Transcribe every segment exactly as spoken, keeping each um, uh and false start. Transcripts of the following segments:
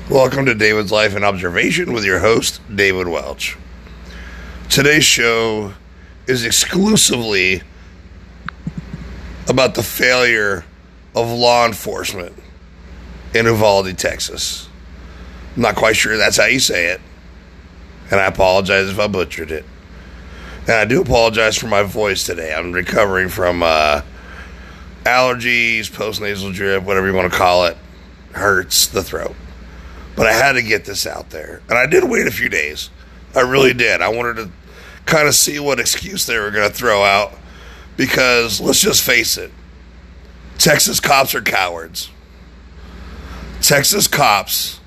Welcome to David's Life and Observation with your host, David Welch. Today's show is exclusively about the failure of law enforcement in Uvalde, Texas. I'm not quite sure that's how you say it, and I apologize if I butchered it. And I do apologize for my voice today. I'm recovering from uh, allergies, post-nasal drip, whatever you want to call it. Hurts the throat. But I had to get this out there. And I did wait a few days. I really did. I wanted to kind of see what excuse they were going to throw out. Because, let's just face it, Texas cops are cowards. Texas cops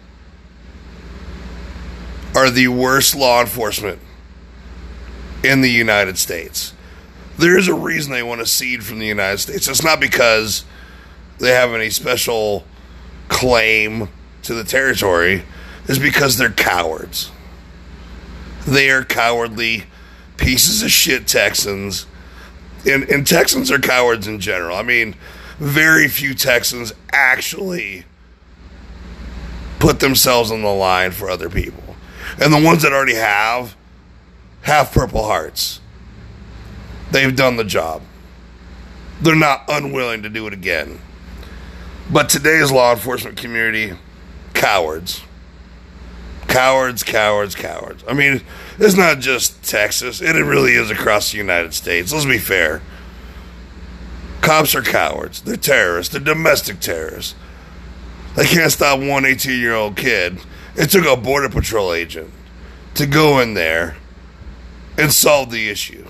are the worst law enforcement in the United States. There is a reason they want to cede from the United States. It's not because they have any special claim to the territory. Is because they're cowards. They are cowardly pieces of shit Texans. And, and Texans are cowards in general. I mean, very few Texans actually put themselves on the line for other people. And the ones that already have, have Purple Hearts. They've done the job. They're not unwilling to do it again. But today's law enforcement community, cowards. Cowards, cowards, cowards. I mean, it's not just Texas. It really is across the United States. Let's be fair. Cops are cowards. They're terrorists. They're domestic terrorists. They can't stop one eighteen-year-old kid. It took a Border Patrol agent to go in there and solve the issue.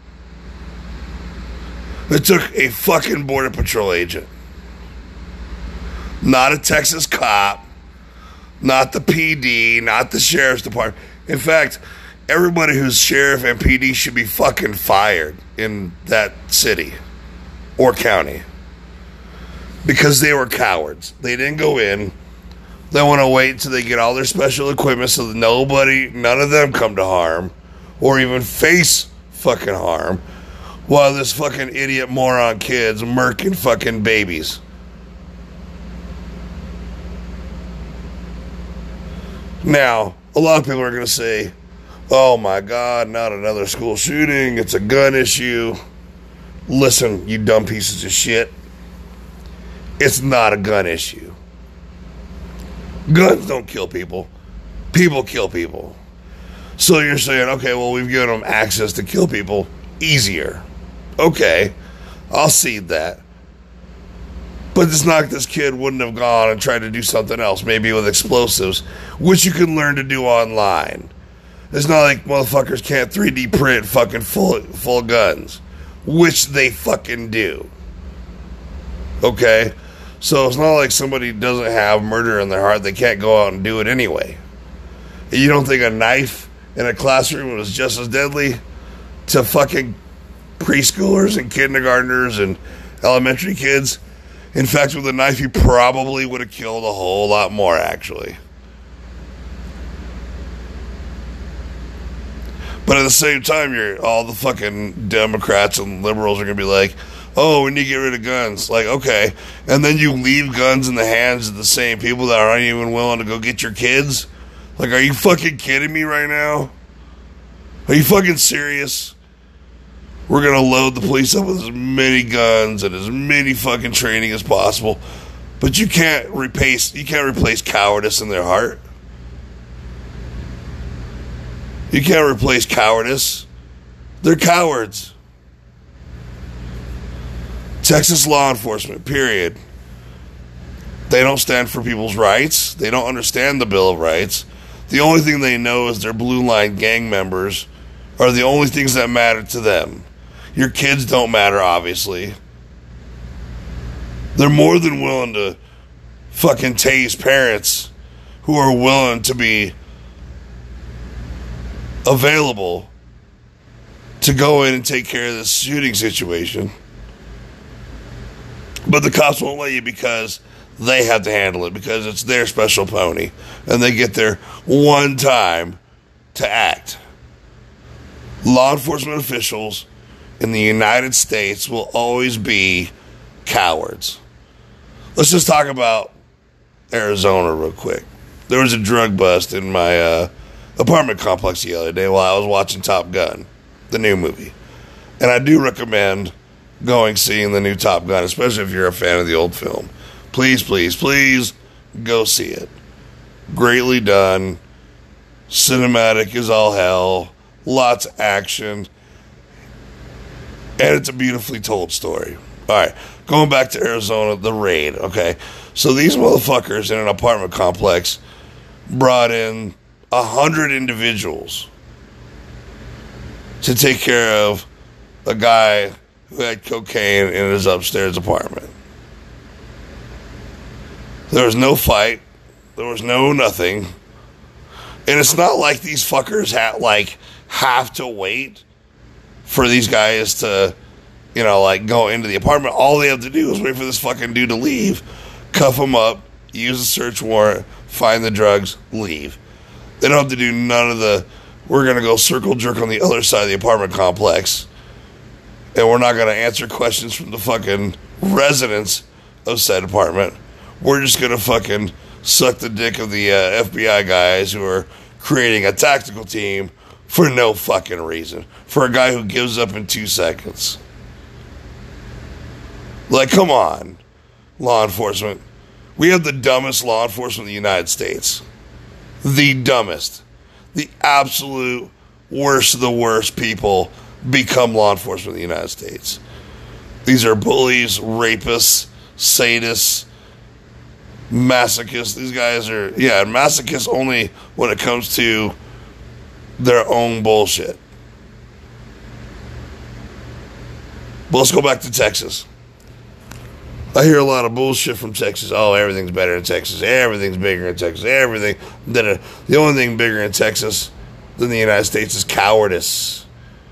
It took a fucking Border Patrol agent. Not a Texas cop. Not the P D, not the Sheriff's Department. In fact, everybody who's sheriff and P D should be fucking fired in that city or county. Because they were cowards. They didn't go in. They want to wait until they get all their special equipment so that nobody, none of them come to harm or even face fucking harm while this fucking idiot moron kid's murking fucking babies. Now, a lot of people are going to say, oh my God, not another school shooting. It's a gun issue. Listen, you dumb pieces of shit. It's not a gun issue. Guns don't kill people. People kill people. So you're saying, okay, well, we've given them access to kill people easier. Okay, I'll cede that. But it's not like this kid wouldn't have gone and tried to do something else, maybe with explosives, which you can learn to do online. It's not like motherfuckers can't three D print fucking full, full guns, which they fucking do. Okay? So it's not like somebody doesn't have murder in their heart. They can't go out and do it anyway. You don't think a knife in a classroom was just as deadly to fucking preschoolers and kindergartners and elementary kids? In fact, with a knife, you probably would have killed a whole lot more, actually. But at the same time, you're all the fucking Democrats and liberals are going to be like, oh, we need to get rid of guns. Like, okay. And then you leave guns in the hands of the same people that aren't even willing to go get your kids? Like, are you fucking kidding me right now? Are you fucking serious? We're going to load the police up with as many guns and as many fucking training as possible. But you can't replace, you can't replace cowardice in their heart. You can't replace cowardice. They're cowards. Texas law enforcement, period. They don't stand for people's rights. They don't understand the Bill of Rights. The only thing they know is their blue line gang members are the only things that matter to them. Your kids don't matter, obviously. They're more than willing to fucking tase parents who are willing to be available to go in and take care of this shooting situation. But the cops won't let you because they have to handle it, because it's their special pony. And they get there one time to act. Law enforcement officials in the United States will always be cowards. Let's just talk about Arizona real quick. there was a drug bust in my uh, apartment complex the other day while I was watching Top Gun, the new movie. And I do recommend going seeing the new Top Gun, especially if you're a fan of the old film. Please, please, please go see it. Greatly done. Cinematic is all hell. Lots of action. And it's a beautifully told story. All right, going back to Arizona, the raid, okay? So these motherfuckers in an apartment complex brought in a hundred individuals to take care of a guy who had cocaine in his upstairs apartment. There was no fight. There was no nothing. And it's not like these fuckers ha- like have to wait for these guys to, you know, like go into the apartment. All they have to do is wait for this fucking dude to leave, cuff him up, use a search warrant, find the drugs, leave. They don't have to do none of the, we're going to go circle jerk on the other side of the apartment complex, and we're not going to answer questions from the fucking residents of said apartment. We're just going to fucking suck the dick of the uh, F B I guys who are creating a tactical team for no fucking reason. For a guy who gives up in two seconds. Like, come on, law enforcement. We have the dumbest law enforcement in the United States. The dumbest. The absolute worst of the worst people become law enforcement in the United States. These are bullies, rapists, sadists, masochists. These guys are, yeah, masochists only when it comes to their own bullshit. But let's go back to Texas. I hear a lot of bullshit from Texas. Oh, everything's better in Texas. Everything's bigger in Texas. Everything. The only thing bigger in Texas than the United States is cowardice.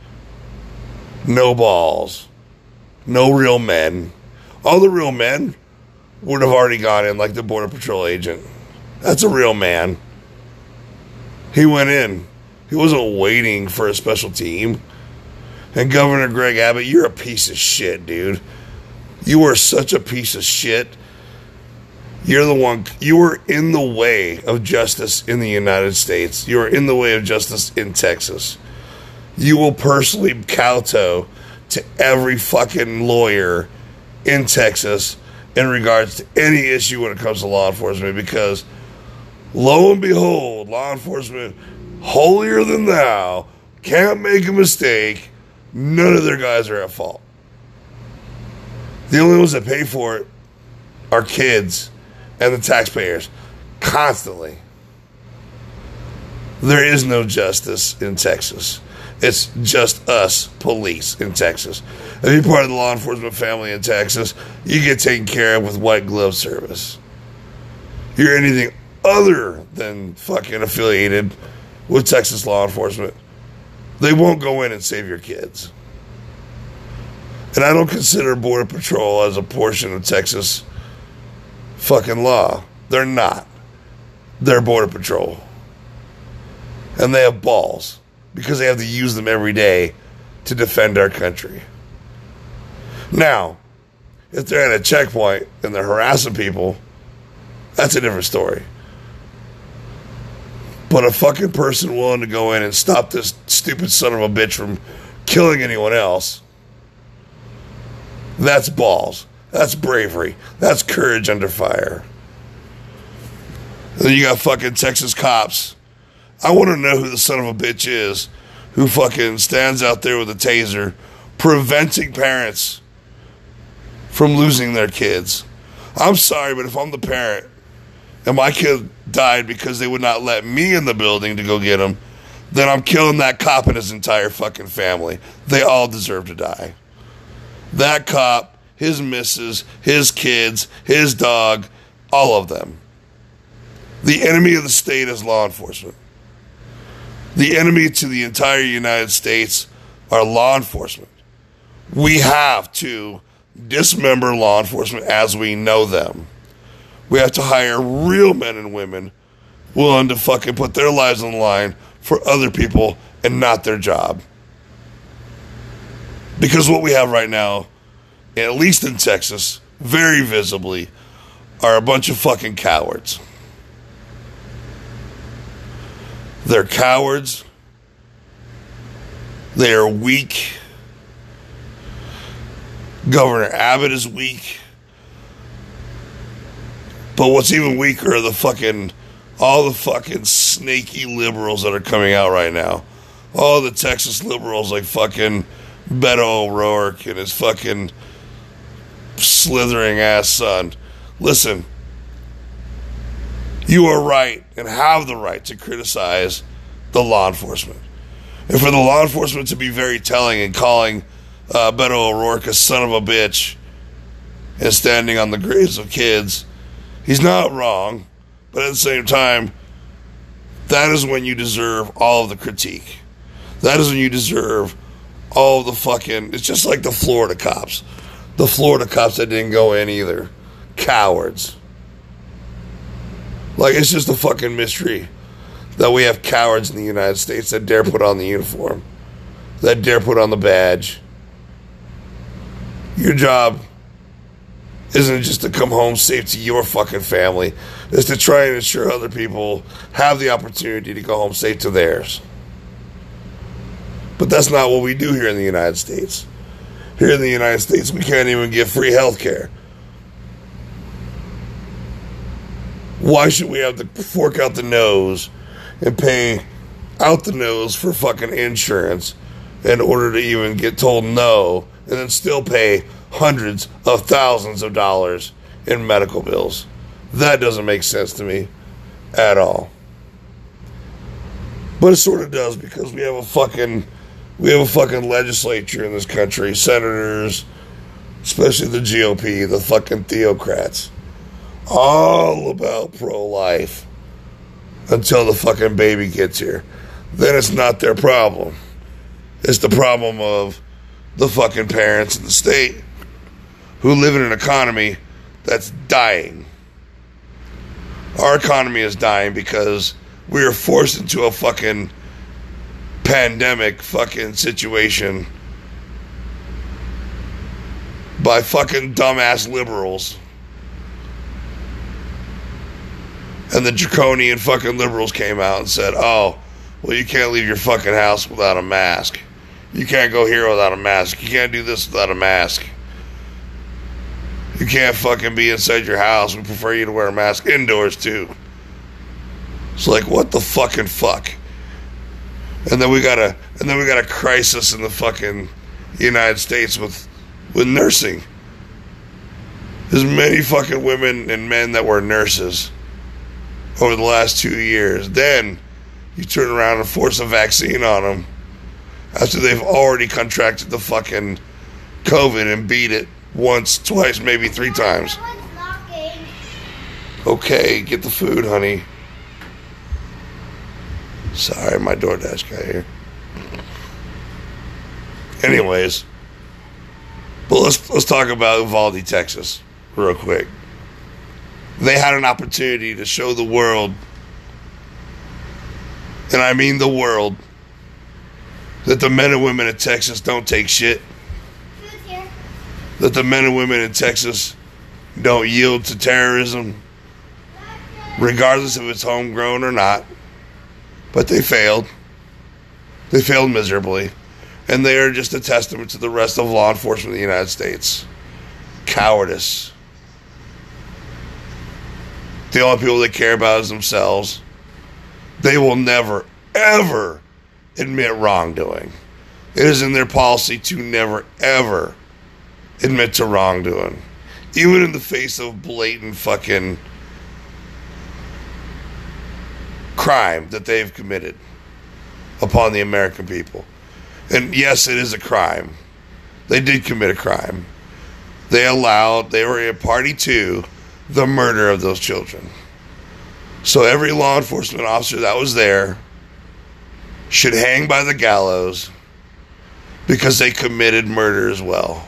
No balls. No real men. All the real men would have already gone in like the Border Patrol agent. That's a real man. He went in. He wasn't waiting for a special team. And Governor Greg Abbott, you're a piece of shit, dude. You are such a piece of shit. You're the one, you are in the way of justice in the United States. You are in the way of justice in Texas. You will personally kowtow to every fucking lawyer in Texas in regards to any issue when it comes to law enforcement, because lo and behold, law enforcement, holier than thou, can't make a mistake. None of their guys are at fault. The only ones that pay for it are kids and the taxpayers. Constantly. There is no justice in Texas. It's just us, police, in Texas. If you're part of the law enforcement family in Texas, you get taken care of with white glove service. You're anything other than fucking affiliated with Texas law enforcement, they won't go in and save your kids. And I don't consider Border Patrol as a portion of Texas fucking law. They're not. They're Border Patrol. And they have balls because they have to use them every day to defend our country. Now, if they're at a checkpoint and they're harassing people, that's a different story. But a fucking person willing to go in and stop this stupid son of a bitch from killing anyone else, that's balls. That's bravery. That's courage under fire. And then you got fucking Texas cops. I want to know who the son of a bitch is who fucking stands out there with a taser preventing parents from losing their kids. I'm sorry, but if I'm the parent and my kid died because they would not let me in the building to go get him, then I'm killing that cop and his entire fucking family. They all deserve to die. That cop, his missus, his kids, his dog, all of them. The enemy of the state is law enforcement. The enemy to the entire United States are law enforcement. We have to dismember law enforcement as we know them. We have to hire real men and women willing to fucking put their lives on the line for other people and not their job. Because what we have right now, at least in Texas, very visibly, are a bunch of fucking cowards. They're cowards. They are weak. Governor Abbott is weak. But what's even weaker are the fucking, all the fucking snaky liberals that are coming out right now. All the Texas liberals like fucking Beto O'Rourke and his fucking slithering ass son. Listen, you are right and have the right to criticize the law enforcement. And for the law enforcement to be very telling and calling uh, Beto O'Rourke a son of a bitch and standing on the graves of kids, he's not wrong, but at the same time, that is when you deserve all of the critique. That is when you deserve all of the fucking... It's just like the Florida cops. The Florida cops that didn't go in either. Cowards. Like, it's just a fucking mystery that we have cowards in the United States that dare put on the uniform. That dare put on the badge. Your job isn't just to come home safe to your fucking family. It's to try and ensure other people have the opportunity to go home safe to theirs. But that's not what we do here in the United States. Here in the United States, we can't even get free health care. Why should we have to fork out the nose and pay out the nose for fucking insurance in order to even get told no, and then still pay hundreds of thousands of dollars in medical bills? That doesn't make sense to me at all. But it sort of does, because we have a fucking we have a fucking legislature in this country, senators, especially the G O P, the fucking theocrats, all about pro-life until the fucking baby gets here. Then it's not their problem. It's the problem of the fucking parents in the state who live in an economy that's dying. Our economy is dying because we are forced into a fucking pandemic fucking situation by fucking dumbass liberals. And the draconian fucking liberals came out and said, oh, well, you can't leave your fucking house without a mask. You can't go here without a mask. You can't do this without a mask. You can't fucking be inside your house. We prefer you to wear a mask indoors, too. It's like, what the fucking fuck? And then we got a, and then we got a crisis in the fucking United States with, with nursing. There's many fucking women and men that were nurses over the last two years. Then you turn around and force a vaccine on them after they've already contracted the fucking COVID and beat it once, twice, maybe three times. Okay, get the food, honey. Sorry, my DoorDash guy here. Anyways, but let's let's talk about Uvalde, Texas, real quick. They had an opportunity to show the world, and I mean the world, that the men and women in Texas don't take shit. That the men and women in Texas don't yield to terrorism, regardless if it's homegrown or not. But they failed. They failed miserably. And they are just a testament to the rest of law enforcement in the United States. Cowardice. The only people they care about is themselves. They will never, ever admit wrongdoing. It is in their policy to never, ever admit to wrongdoing. Even in the face of blatant fucking crime that they've committed upon the American people. And yes, it is a crime. They did commit a crime. They allowed, they were a party to the murder of those children. So every law enforcement officer that was there should hang by the gallows because they committed murder as well.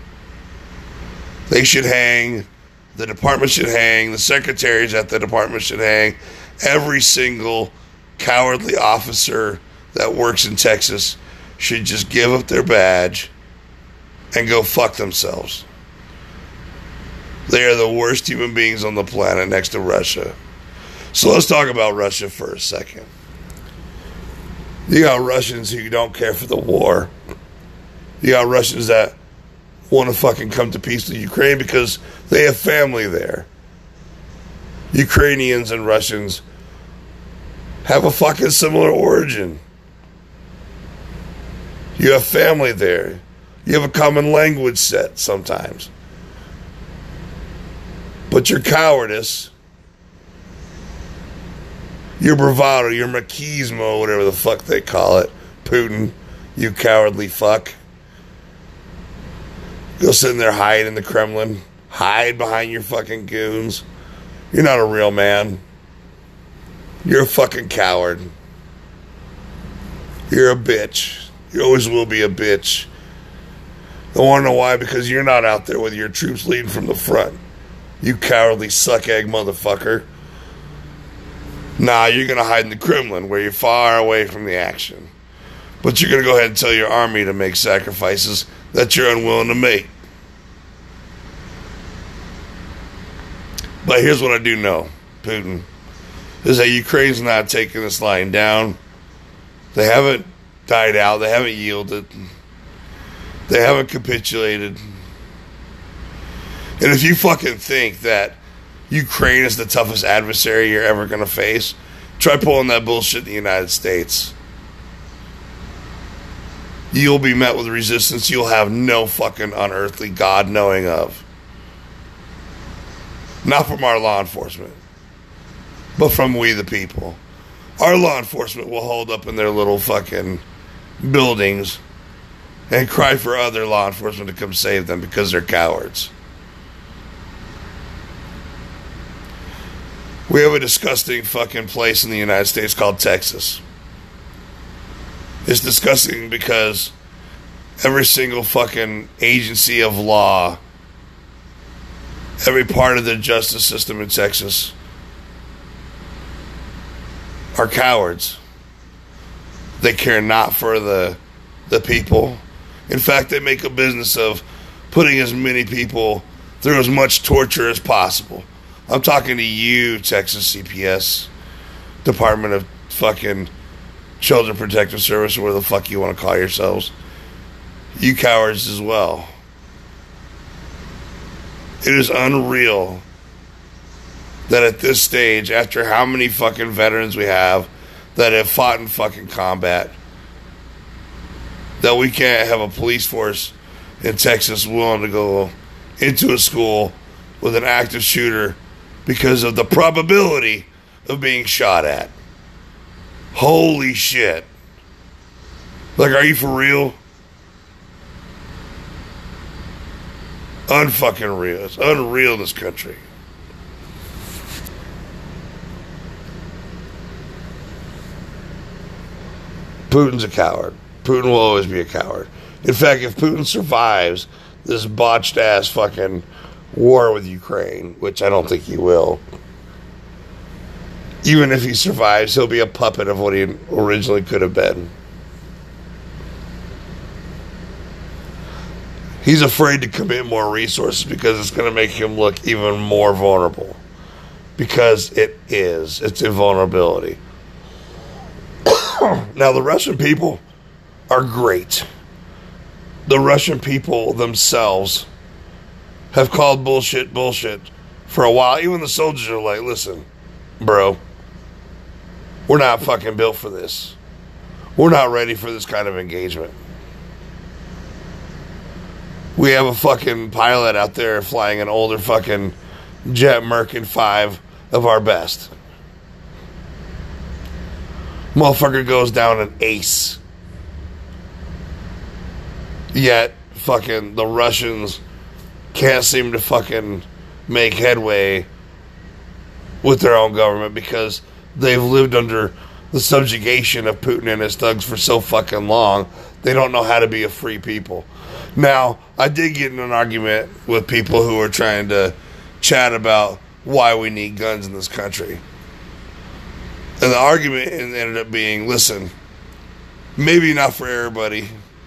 They should hang, the department should hang, the secretaries at the department should hang. Every single cowardly officer that works in Texas should just give up their badge and go fuck themselves. They are the worst human beings on the planet next to Russia. So let's talk about Russia for a second. You got Russians who don't care for the war. You got Russians that want to fucking come to peace with Ukraine because they have family there. Ukrainians and Russians have a fucking similar origin. You have family there. You have a common language set sometimes. But your cowardice, your bravado, your machismo, whatever the fuck they call it, Putin, you cowardly fuck. Go sit in there, hide in the Kremlin, hide behind your fucking goons. You're not a real man. You're a fucking coward. You're a bitch. You always will be a bitch. I want to know why? Because you're not out there with your troops leading from the front. You cowardly suck egg motherfucker. Nah, you're going to hide in the Kremlin where you're far away from the action. But you're going to go ahead and tell your army to make sacrifices that you're unwilling to make. But here's what I do know, Putin, is that Ukraine's not taking this line down. They haven't died out. They haven't yielded. They haven't capitulated. And if you fucking think that Ukraine is the toughest adversary you're ever going to face, try pulling that bullshit in the United States. You'll be met with resistance you'll have no fucking unearthly God knowing of. Not from our law enforcement, but from we the people. Our law enforcement will hold up in their little fucking buildings and cry for other law enforcement to come save them because they're cowards. We have a disgusting fucking place in the United States called Texas. It's disgusting because every single fucking agency of law, every part of the justice system in Texas are cowards. They care not for the the people. In fact, they make a business of putting as many people through as much torture as possible. I'm talking to you, Texas C P S, Department of fucking Children Protective Service, or whatever the fuck you want to call yourselves. You cowards as well. It is unreal that at this stage, after how many fucking veterans we have that have fought in fucking combat, that we can't have a police force in Texas willing to go into a school with an active shooter because of the probability of being shot at. Holy shit. Like, are you for real? Unfucking real. It's unreal, this country. Putin's a coward. Putin will always be a coward. In fact, if Putin survives this botched ass fucking war with Ukraine, which I don't think he will, even if he survives, he'll be a puppet of what he originally could have been. He's afraid to commit more resources because it's going to make him look even more vulnerable. Because it is. It's a vulnerability. Now, the Russian people are great. The Russian people themselves have called bullshit bullshit for a while. Even the soldiers are like, listen, bro, we're not fucking built for this. We're not ready for this kind of engagement. We have a fucking pilot out there flying an older fucking jet Merkin five of our best. Motherfucker goes down an ace. Yet, fucking, the Russians can't seem to fucking make headway with their own government because they've lived under the subjugation of Putin and his thugs for so fucking long, they don't know how to be a free people. Now, I did get in an argument with people who were trying to chat about why we need guns in this country. And the argument ended up being, listen, maybe not for everybody.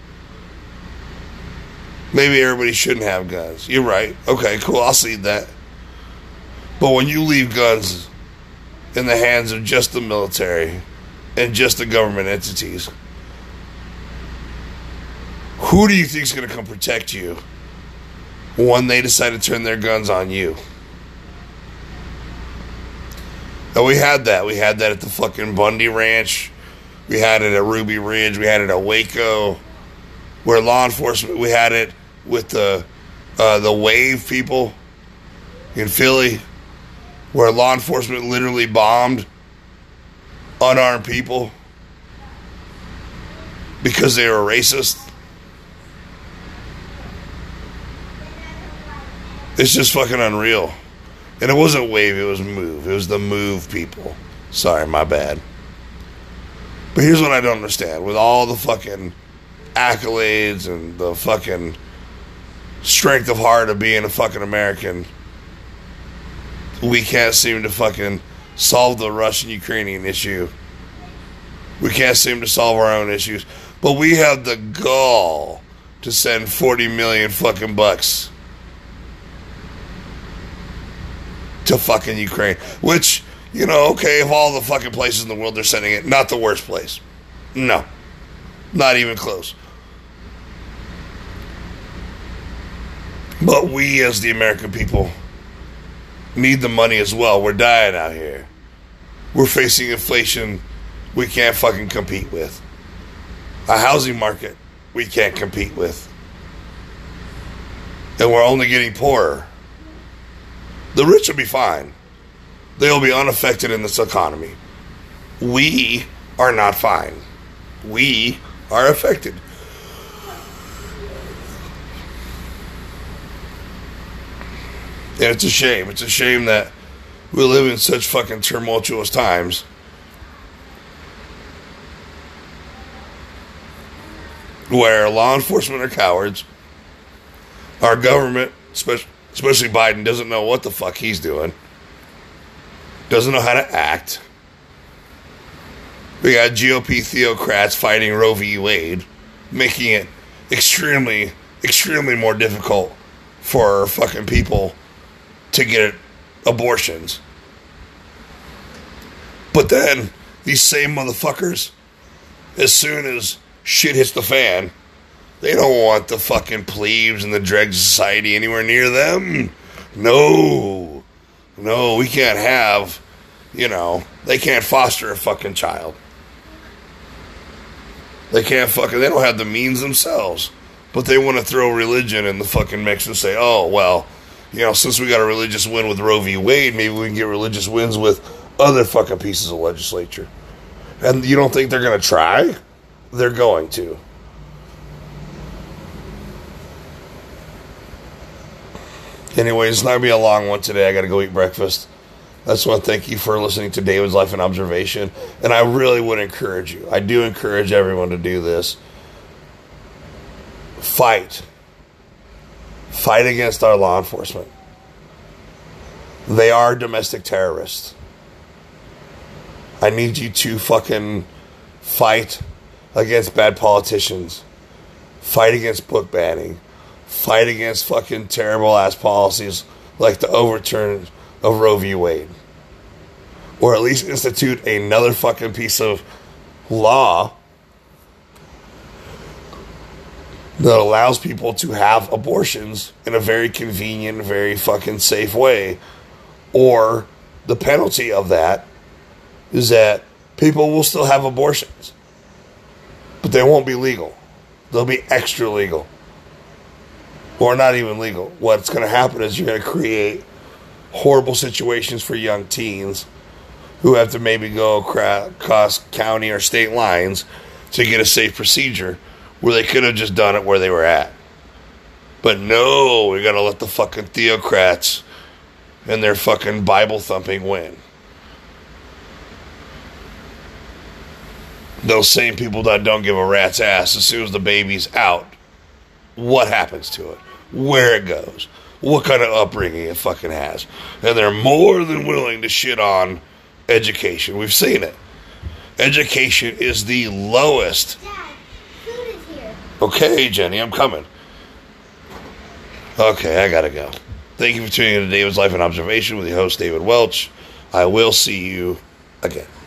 Maybe everybody shouldn't have guns. You're right. Okay, cool. I'll see that. But when you leave guns in the hands of just the military, and just the government entities. Who do you think is going to come protect you when they decide to turn their guns on you? And we had that. We had that at the fucking Bundy Ranch. We had it at Ruby Ridge. We had it at Waco. Where law enforcement, we had it with the uh, the Wave people in Philly, where law enforcement literally bombed unarmed people because they were racist. It's just fucking unreal. And it wasn't Wave, it was Move. It was the Move people. Sorry, my bad. But here's what I don't understand. With all the fucking accolades and the fucking strength of heart of being a fucking American, we can't seem to fucking solve the Russian-Ukrainian issue. We can't seem to solve our own issues. But we have the gall to send forty million fucking bucks to fucking Ukraine. Which, you know, okay, of all the fucking places in the world they're sending it, not the worst place. No. Not even close. But we, as the American people, need the money as well. We're dying out here. We're facing inflation we can't fucking compete with. A housing market we can't compete with. And we're only getting poorer. The rich will be fine. They'll be unaffected in this economy. We are not fine. We are affected. And it's a shame. It's a shame that we live in such fucking tumultuous times. Where law enforcement are cowards. Our government, especially Especially Biden, doesn't know what the fuck he's doing. Doesn't know how to act. We got G O P theocrats fighting Roe v. Wade, making it extremely, extremely more difficult for fucking people to get abortions. But then, these same motherfuckers, as soon as shit hits the fan, they don't want the fucking plebes and the dregs of society anywhere near them. No. No, we can't have, you know, they can't foster a fucking child. They can't fucking, they don't have the means themselves. But they want to throw religion in the fucking mix and say, oh, well, you know, since we got a religious win with Roe v. Wade, maybe we can get religious wins with other fucking pieces of legislature. And you don't think they're going to try? They're going to. Anyways, it's not going to be a long one today. I got to go eat breakfast. I just want to thank you for listening to David's Life and Observation. And I really would encourage you. I do encourage everyone to do this. Fight. Fight against our law enforcement. They are domestic terrorists. I need you to fucking fight against bad politicians. Fight against book banning. Fight against fucking terrible ass policies like the overturn of Roe v. Wade. Or at least institute another fucking piece of law that allows people to have abortions in a very convenient, very fucking safe way. Or the penalty of that is that people will still have abortions, but they won't be legal. They'll be extra legal. Or not even legal. What's going to happen is you're going to create horrible situations for young teens who have to maybe go across county or state lines to get a safe procedure where they could have just done it where they were at. But no, we got to let the fucking theocrats and their fucking Bible thumping win. Those same people that don't give a rat's ass as soon as the baby's out, what happens to it, where it goes, what kind of upbringing it fucking has. And they're more than willing to shit on education. We've seen it. Education is the lowest. Dad, food is here. Okay, Jenny, I'm coming. Okay, I gotta go. Thank you for tuning in to David's Life and Observation with your host, David Welch. I will see you again.